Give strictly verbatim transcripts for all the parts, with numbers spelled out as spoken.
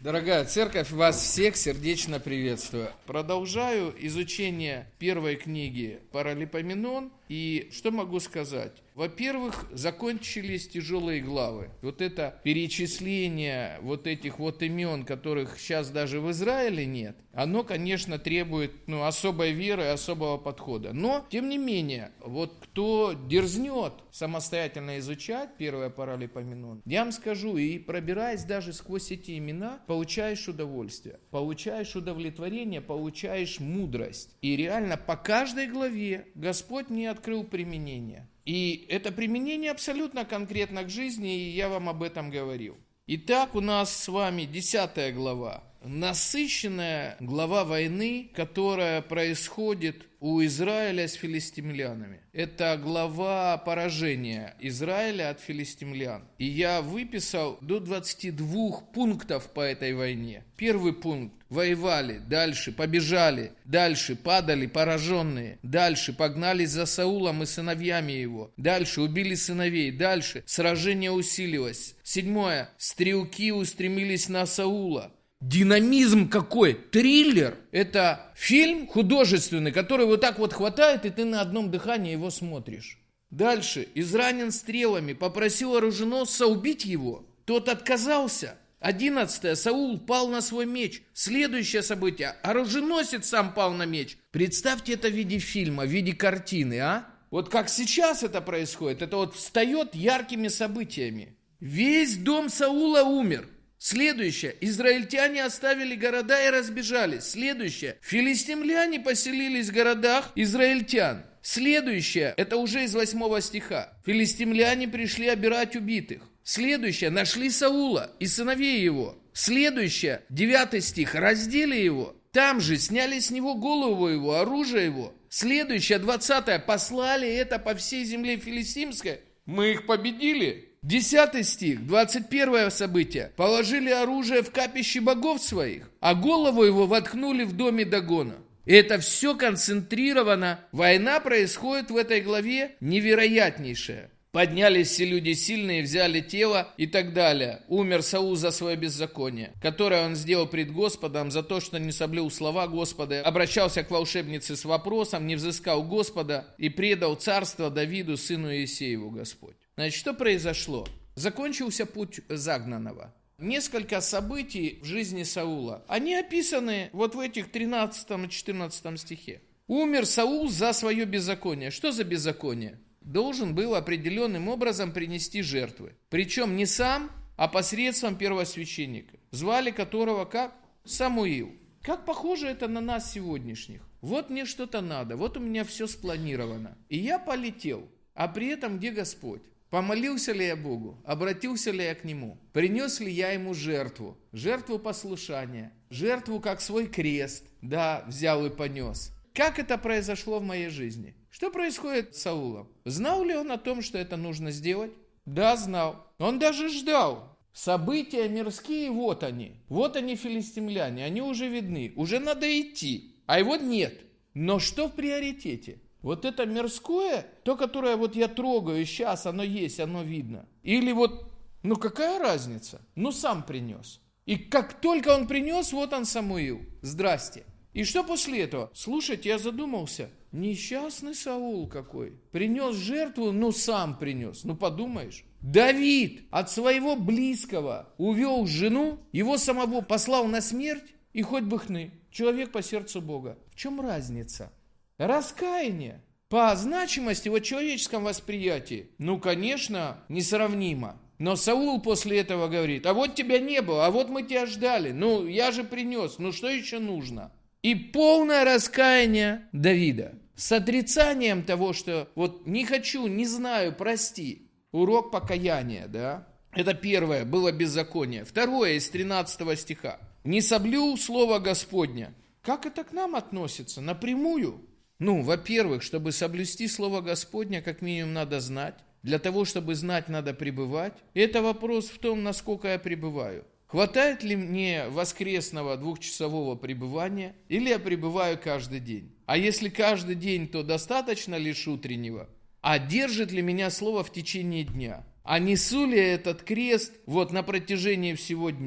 Дорогая церковь, вас всех сердечно приветствую. Продолжаю изучение первой книги Паралипоменон. И что могу сказать? Во-первых, закончились тяжелые главы. Вот это перечисление вот этих вот имен, которых сейчас даже в Израиле нет, оно, конечно, требует ну, особой веры, особого подхода. Но, тем не менее, вот кто дерзнет самостоятельно изучать первое Паралипоменон, я вам скажу, и пробираясь даже сквозь эти имена, получаешь удовольствие, получаешь удовлетворение, получаешь мудрость. И реально по каждой главе Господь мне открыл применение. И это применение абсолютно конкретно к жизни, и я вам об этом говорил. Итак, у нас с вами десятая глава. Насыщенная глава войны, которая происходит у Израиля с филистимлянами. Это глава поражения Израиля от филистимлян. И я выписал до двадцати двух пунктов по этой войне. Первый пункт. Воевали, дальше побежали, дальше падали пораженные, дальше погнались за Саулом и сыновьями его, дальше убили сыновей, дальше сражение усилилось. Седьмое. Стрелки устремились на Саула. Динамизм какой! Триллер! Это фильм художественный, который вот так вот хватает, и ты на одном дыхании его смотришь. Дальше. Изранен стрелами, попросил оруженосца убить его. Тот отказался. Одиннадцатое. Саул пал на свой меч. Следующее событие. Оруженосец сам пал на меч. Представьте это в виде фильма, в виде картины, а? Вот как сейчас это происходит, это вот встает яркими событиями. Весь дом Саула умер. Следующее. Израильтяне оставили города и разбежались. Следующее. Филистимляне поселились в городах израильтян. Следующее. Это уже из восьмого стиха. Филистимляне пришли обирать убитых. Следующее. Нашли Саула и сыновей его. Следующее. Девятый стих. Раздели его. Там же сняли с него голову его, оружие его. Следующее. Двадцатое. Послали это по всей земле филистимской. Мы их победили. Десятый стих, двадцать первое событие. Положили оружие в капище богов своих, а голову его воткнули в доме Дагона. И это все концентрировано. Война происходит в этой главе невероятнейшая. Поднялись все люди сильные, взяли тело и так далее. Умер Саул за свое беззаконие, которое он сделал пред Господом за то, что не соблюл слова Господа, обращался к волшебнице с вопросом, не взыскал Господа и предал царство Давиду, сыну Иисееву, Господь. Значит, что произошло? Закончился путь загнанного. Несколько событий в жизни Саула. Они описаны вот в этих тринадцатом и четырнадцатом стихе. Умер Саул за свое беззаконие. Что за беззаконие? Должен был определенным образом принести жертвы. Причем не сам, а посредством первосвященника, звали которого как? Самуил. Как похоже это на нас сегодняшних. Вот мне что-то надо, вот у меня все спланировано. И я полетел. А при этом где Господь? Помолился ли я Богу? Обратился ли я к Нему? Принес ли я Ему жертву? Жертву послушания. Жертву как свой крест. Да, взял и понес. Как это произошло в моей жизни? Что происходит с Саулом? Знал ли он о том, что это нужно сделать? Да, знал. Он даже ждал. События мирские, вот они. Вот они, филистимляне. Они уже видны. Уже надо идти. А его нет. Но что в приоритете? Вот это мирское, то, которое вот я трогаю сейчас, оно есть, оно видно. Или вот, ну какая разница? Ну сам принес. И как только он принес, вот он Самуил. Здрасте. И что после этого? Слушайте, я задумался. Несчастный Саул какой. Принес жертву, ну сам принес. Ну подумаешь. Давид от своего близкого увел жену, его самого послал на смерть, и хоть бы хны. Человек по сердцу Бога. В чем разница? Раскаяние по значимости в человеческом восприятии, ну, конечно, несравнимо. Но Саул после этого говорит, а вот тебя не было, а вот мы тебя ждали, ну, я же принес, ну, что еще нужно? И полное раскаяние Давида с отрицанием того, что вот не хочу, не знаю, прости. Урок покаяния, да? Это первое, было беззаконие. Второе, из тринадцатого стиха. Не соблюл слово Господня. Как это к нам относится? Напрямую? Ну, во-первых, чтобы соблюсти слово Господня, как минимум надо знать. Для того, чтобы знать, надо пребывать. И это вопрос в том, насколько я пребываю. Хватает ли мне воскресного двухчасового пребывания, или я пребываю каждый день? А если каждый день, то достаточно лишь утреннего? А держит ли меня слово в течение дня? А несу ли я этот крест вот на протяжении всего дня?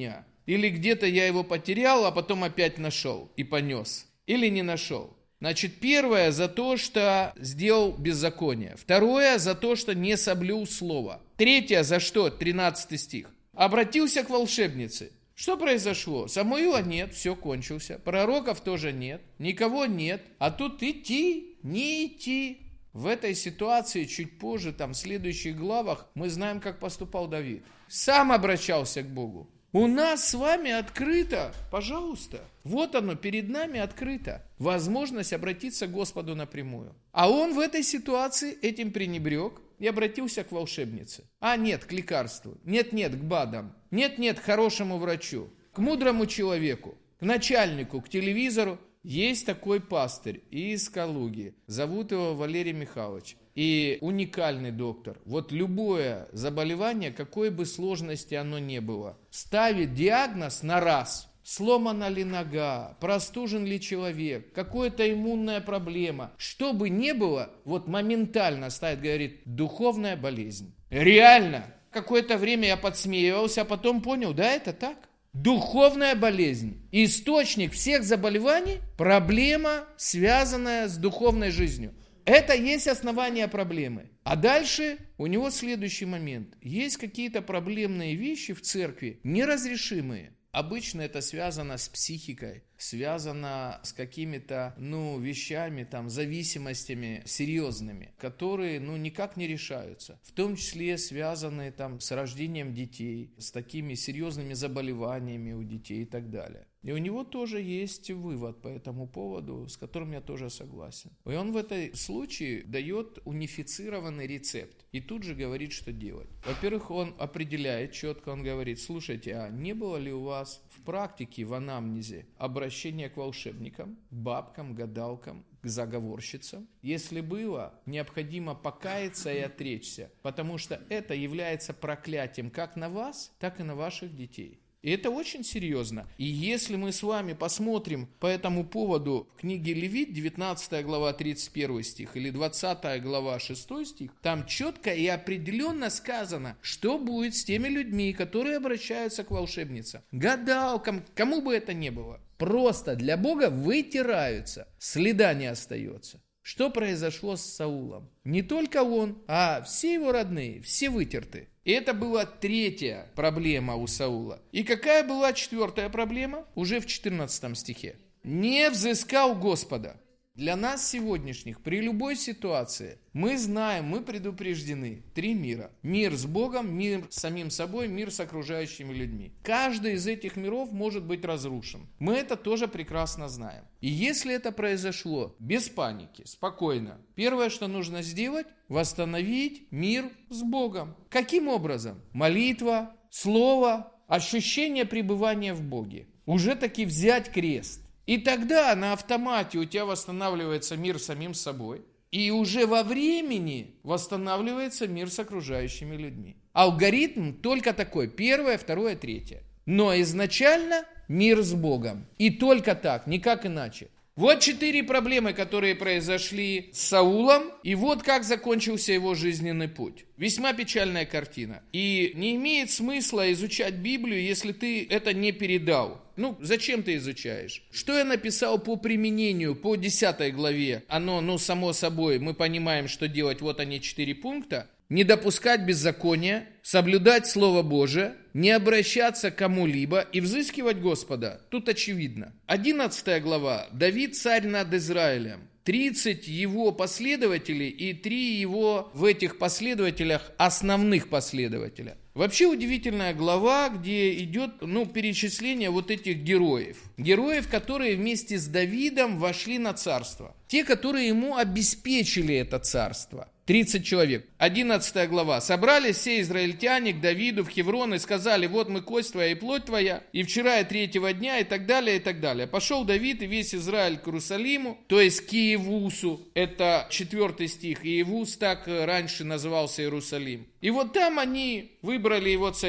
Или где-то я его потерял, а потом опять нашел и понес. Или не нашел. Значит, первое за то, что сделал беззаконие. Второе за то, что не соблюл слово. Третье за что? тринадцатый стих. Обратился к волшебнице. Что произошло? Самуила нет, все, кончился. Пророков тоже нет, никого нет. А тут идти, не идти. В этой ситуации чуть позже, там в следующих главах, мы знаем, как поступал Давид. Сам обращался к Богу. У нас с вами открыто, пожалуйста, вот оно перед нами открыто, возможность обратиться к Господу напрямую. А он в этой ситуации этим пренебрег и обратился к волшебнице. А нет, к лекарству, нет-нет, к БАДам, нет-нет, к хорошему врачу, к мудрому человеку, к начальнику, к телевизору. Есть такой пастырь из Калуги, зовут его Валерий Михайлович. И уникальный доктор. Вот любое заболевание, какой бы сложности оно ни было, ставит диагноз на раз. Сломана ли нога, простужен ли человек, какая-то иммунная проблема. Что бы ни было, вот моментально ставит, говорит, духовная болезнь. Реально. Какое-то время я подсмеивался, а потом понял, да, это так. Духовная болезнь. Источник всех заболеваний – проблема, связанная с духовной жизнью. Это есть основание проблемы. А дальше у него следующий момент. Есть какие-то проблемные вещи в церкви, неразрешимые. Обычно это связано с психикой, связано с какими-то, ну, вещами, там, зависимостями серьезными, которые, ну, никак не решаются. В том числе связанные, там, с рождением детей, с такими серьезными заболеваниями у детей и так далее. И у него тоже есть вывод по этому поводу, с которым я тоже согласен. И он в этом случае дает унифицированный рецепт. И тут же говорит, что делать. Во-первых, он определяет четко, он говорит, слушайте, а не было ли у вас в практике, в анамнезе, обращение к волшебникам, к бабкам, гадалкам, к заговорщицам? Если было, необходимо покаяться и отречься, потому что это является проклятием как на вас, так и на ваших детей. И это очень серьезно. И если мы с вами посмотрим по этому поводу в книге Левит, девятнадцатая глава, тридцать первый стих, или двадцатая глава, шестой стих, там четко и определенно сказано, что будет с теми людьми, которые обращаются к волшебницам, гадалкам, кому бы это ни было. Просто для Бога вытираются, следа не остается. Что произошло с Саулом? Не только он, а все его родные, все вытерты. И это была третья проблема у Саула. И какая была четвертая проблема? Уже в четырнадцатом стихе. Не взыскал Господа. Для нас сегодняшних, при любой ситуации, мы знаем, мы предупреждены. Три мира. Мир с Богом, мир с самим собой, мир с окружающими людьми. Каждый из этих миров может быть разрушен. Мы это тоже прекрасно знаем. И если это произошло без паники, спокойно, первое, что нужно сделать, восстановить мир с Богом. Каким образом? Молитва, слово, ощущение пребывания в Боге. Уже таки взять крест. И тогда на автомате у тебя восстанавливается мир с самим собой. И уже во времени восстанавливается мир с окружающими людьми. Алгоритм только такой. Первое, второе, третье. Но изначально мир с Богом. И только так, никак иначе. Вот четыре проблемы, которые произошли с Саулом, и вот как закончился его жизненный путь. Весьма печальная картина. И не имеет смысла изучать Библию, если ты это не передал. Ну, зачем ты изучаешь? Что я написал по применению, по десятой главе? Оно, ну, само собой, мы понимаем, что делать. Вот они, четыре пункта. Не допускать беззакония, соблюдать Слово Божие, не обращаться к кому-либо и взыскивать Господа. Тут очевидно. одиннадцатая глава. Давид царь над Израилем. тридцать его последователей и три его в этих последователях основных последователя. Вообще удивительная глава, где идет, ну, перечисление вот этих героев. Героев, которые вместе с Давидом вошли на царство. Те, которые ему обеспечили это царство. тридцать человек. одиннадцатая глава. Собрались все израильтяне к Давиду в Хеврон и сказали, вот мы кость твоя и плоть твоя, и вчера и третьего дня, и так далее, и так далее. Пошел Давид и весь Израиль к Иерусалиму, то есть к Иевусу, это четвертый стих, Иевус так раньше назывался Иерусалим. И вот там они выбрали его царем.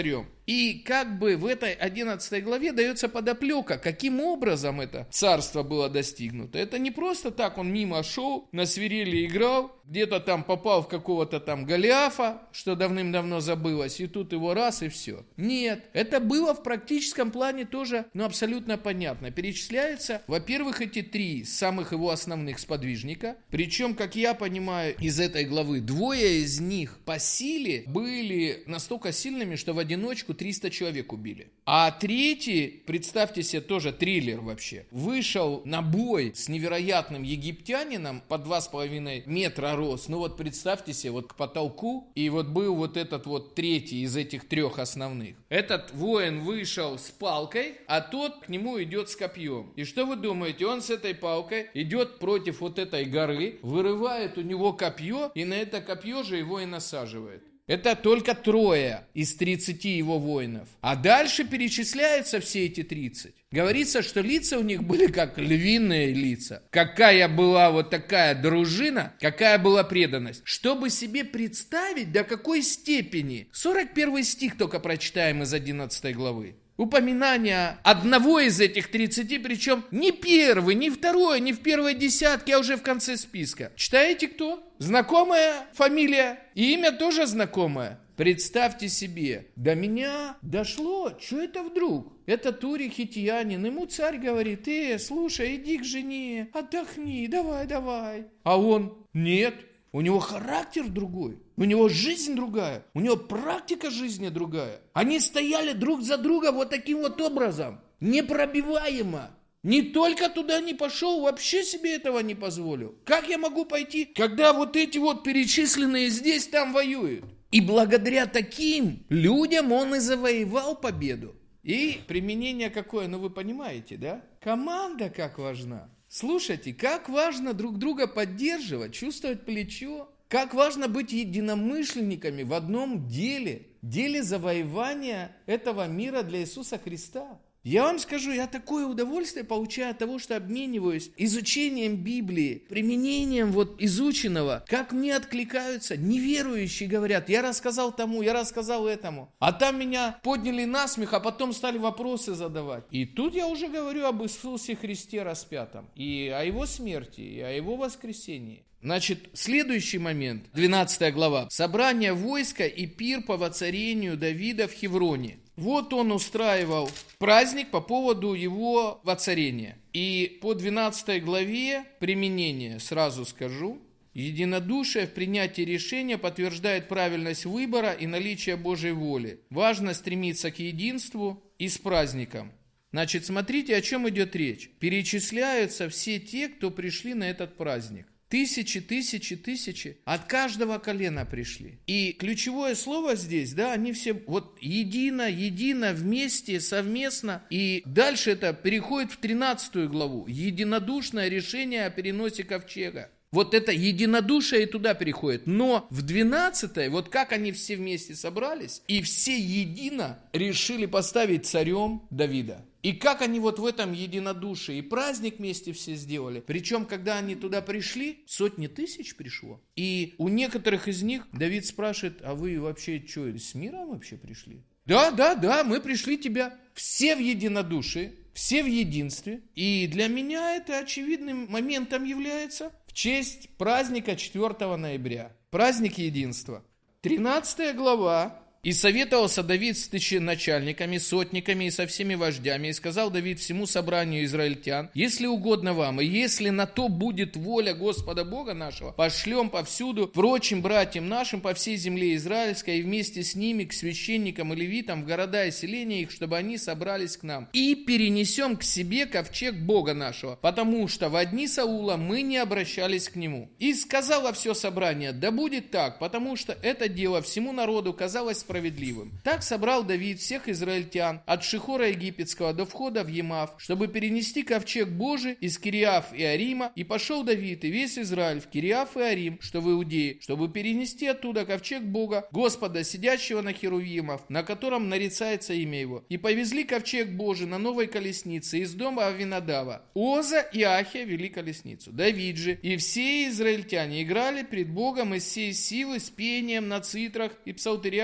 И как бы в этой одиннадцатой главе дается подоплека, каким образом это царство было достигнуто. Это не просто так он мимо шел, на свирели играл, где-то там попал в какого-то там Голиафа, что давным-давно забылось, и тут его раз и все. Нет, это было в практическом плане тоже, ну, абсолютно понятно. Перечисляется, во-первых, эти три самых его основных сподвижника, причем, как я понимаю из этой главы, двое из них по силе были настолько сильными, что в одиночку триста человек убили. А третий, представьте себе, тоже триллер вообще, вышел на бой с невероятным египтянином по два с половиной метра рост. Ну вот представьте себе, вот к потолку, и вот был вот этот вот третий из этих трех основных. Этот воин вышел с палкой, а тот к нему идет с копьем. И что вы думаете? Он с этой палкой идет против вот этой горы, вырывает у него копье, и на это копье же его и насаживает. Это только трое из тридцати его воинов. А дальше перечисляются все эти тридцать. Говорится, что лица у них были как львиные лица. Какая была вот такая дружина, какая была преданность. Чтобы себе представить, до какой степени. сорок первый стих только прочитаем из одиннадцатой главы. Упоминание одного из этих тридцати, причем не первый, не второй, не в первой десятке, а уже в конце списка. Читаете кто? Знакомая фамилия, и имя тоже знакомое. Представьте себе, до меня дошло, что это вдруг? Это Турий Хитиянин, ему царь говорит: э, слушай, иди к жене, отдохни, давай, давай. А он: нет. У него характер другой, у него жизнь другая, у него практика жизни другая. Они стояли друг за друга вот таким вот образом, непробиваемо. Не только туда не пошел, вообще себе этого не позволил. Как я могу пойти, когда вот эти вот перечисленные здесь, там воюют? И благодаря таким людям он и завоевал победу. И применение какое, ну вы понимаете, да? Команда как важна. Слушайте, как важно друг друга поддерживать, чувствовать плечо, как важно быть единомышленниками в одном деле, деле завоевания этого мира для Иисуса Христа. Я вам скажу, я такое удовольствие получаю от того, что обмениваюсь изучением Библии, применением вот изученного, как мне откликаются неверующие, говорят: я рассказал тому, я рассказал этому, а там меня подняли на смех, а потом стали вопросы задавать. И тут я уже говорю об Иисусе Христе распятом, и о Его смерти, и о Его воскресении. Значит, следующий момент, двенадцатая глава. Собрание войска и пир по воцарению Давида в Хевроне. Вот он устраивал праздник по поводу его воцарения. И по двенадцатой главе применение, сразу скажу, единодушие в принятии решения подтверждает правильность выбора и наличие Божьей воли. Важно стремиться к единству и с праздником. Значит, смотрите, о чем идет речь. Перечисляются все те, кто пришли на этот праздник. Тысячи, тысячи, тысячи. От каждого колена пришли. И ключевое слово здесь, да, они все вот едино, едино, вместе, совместно. И дальше это переходит в тринадцатую главу. Единодушное решение о переносе ковчега. Вот это единодушие и туда переходит. Но в двенадцатой, вот как они все вместе собрались, и все едино решили поставить царем Давида. И как они вот в этом единодушии и праздник вместе все сделали. Причем, когда они туда пришли, сотни тысяч пришло. И у некоторых из них Давид спрашивает: а вы вообще что, с миром вообще пришли? Да, да, да, мы пришли тебя. Все в единодушии, все в единстве. И для меня это очевидным моментом является в честь праздника четвёртого ноября. Праздник единства. тринадцатая глава. «И советовался Давид с тысяченачальниками, сотниками и со всеми вождями, и сказал Давид всему собранию израильтян: если угодно вам, и если на то будет воля Господа Бога нашего, пошлем повсюду прочим братьям нашим по всей земле израильской, и вместе с ними к священникам и левитам в города и селения их, чтобы они собрались к нам, и перенесем к себе ковчег Бога нашего, потому что в дни Саула мы не обращались к нему. И сказала все собрание: да будет так, потому что это дело всему народу казалось справедливым. Справедливым. Так собрал Давид всех израильтян от Шихора египетского до входа в Емав, чтобы перенести ковчег Божий из Кириаф и Арима, и пошел Давид и весь Израиль в Кириаф и Арим, что в Иудее, чтобы перенести оттуда ковчег Бога, Господа, сидящего на херувимов, на котором нарицается имя его. И повезли ковчег Божий на новой колеснице из дома Авинадава. Оза и Ахия вели колесницу. Давид же и все израильтяне играли пред Богом из всей силы с пением на цитрах и псалтерях и тимпанах,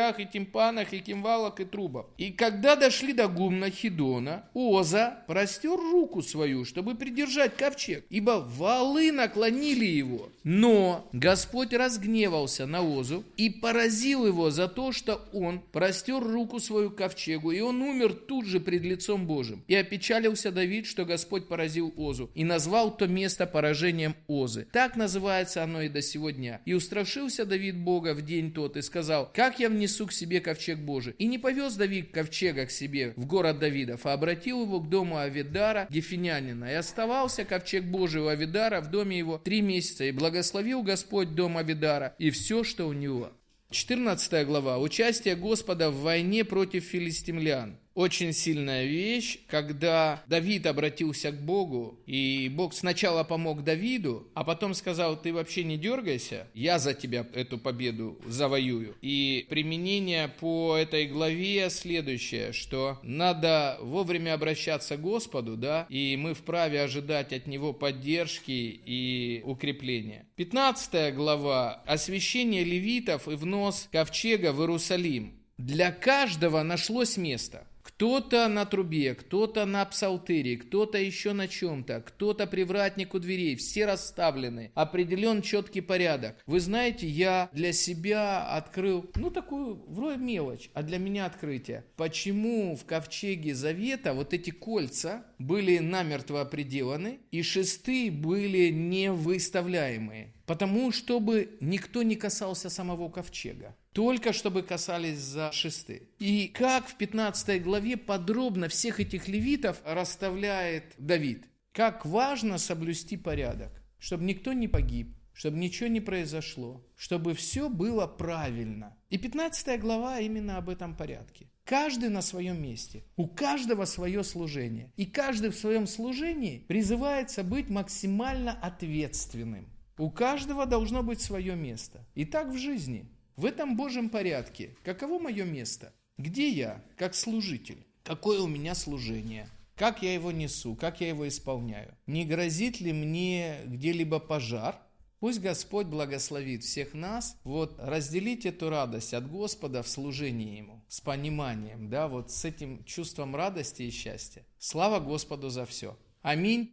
кимпанах и кимвалах и трубах. И когда дошли до гумна Хидона, Оза простер руку свою, чтобы придержать ковчег, ибо валы наклонили его. Но Господь разгневался на Озу и поразил его за то, что он простер руку свою к ковчегу, и он умер тут же пред лицом Божьим. И опечалился Давид, что Господь поразил Озу, и назвал то место поражением Озы. Так называется оно и до сего дня. И устрашился Давид Бога в день тот, и сказал: как я внесу к себе ковчег Божий? И не повез Давид ковчега к себе в город Давидов, а обратил его к дому Авидара, гефинянина. И оставался ковчег Божий у Авидара в доме его три месяца, и благословил Господь дом Авидара и все, что у него. четырнадцатая глава. Участие Господа в войне против филистимлян. Очень сильная вещь, когда Давид обратился к Богу, и Бог сначала помог Давиду, а потом сказал: ты вообще не дергайся, я за тебя эту победу завоюю. И применение по этой главе следующее, что надо вовремя обращаться к Господу, да, и мы вправе ожидать от Него поддержки и укрепления. пятнадцатая глава. Освящение левитов и внос ковчега в Иерусалим. Для каждого нашлось место. Кто-то на трубе, кто-то на псалтыре, кто-то еще на чем-то, кто-то привратник у дверей, все расставлены, определен четкий порядок. Вы знаете, я для себя открыл, ну такую вроде мелочь, а для меня открытие. Почему в ковчеге завета вот эти кольца были намертво приделаны и шесты были не выставляемые? Потому, чтобы никто не касался самого ковчега. Только чтобы касались за шесты. И как в пятнадцатой главе подробно всех этих левитов расставляет Давид. Как важно соблюсти порядок, чтобы никто не погиб, чтобы ничего не произошло, чтобы все было правильно. И пятнадцатая глава именно об этом порядке. Каждый на своем месте, у каждого свое служение. И каждый в своем служении призывается быть максимально ответственным. У каждого должно быть свое место. И так в жизни. В этом Божьем порядке. Каково мое место? Где я, как служитель? Какое у меня служение? Как я его несу? Как я его исполняю? Не грозит ли мне где-либо пожар? Пусть Господь благословит всех нас. Вот разделить эту радость от Господа в служении Ему. С пониманием, да, вот с этим чувством радости и счастья. Слава Господу за все. Аминь.